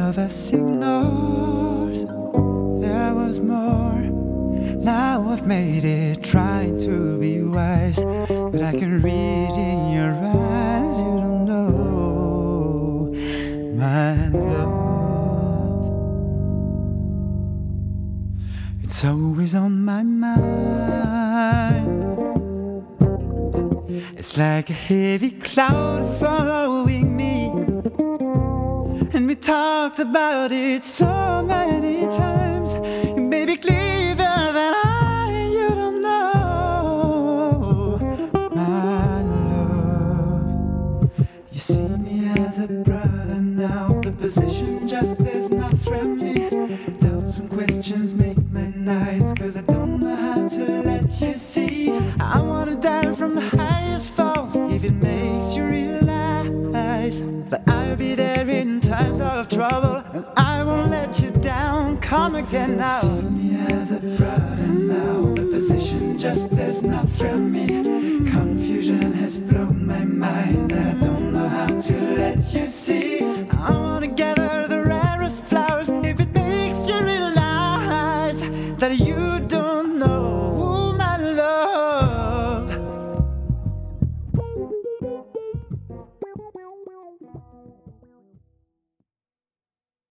of us ignores. There was more. Now I've made it, trying to be wise, but I can read in your eyes you don't know my love. It's always on my mind. It's like a heavy cloud following me, and we talked about it so many times. You made it clear that you don't know my love. You see me as a brother now. The position just does not thrill me. Doubts and questions make my nights, 'cause I don't know how to let you see. I wanna die from the highest fault if it makes you realize that I'll be there in times of trouble, and I won't let you down. Come again now. See me as a brother now. The position just does not thrill me. Confusion has blown my mind, and I don't know how to let you see. I wanna gather the rarest flowers if it makes you realize that you don't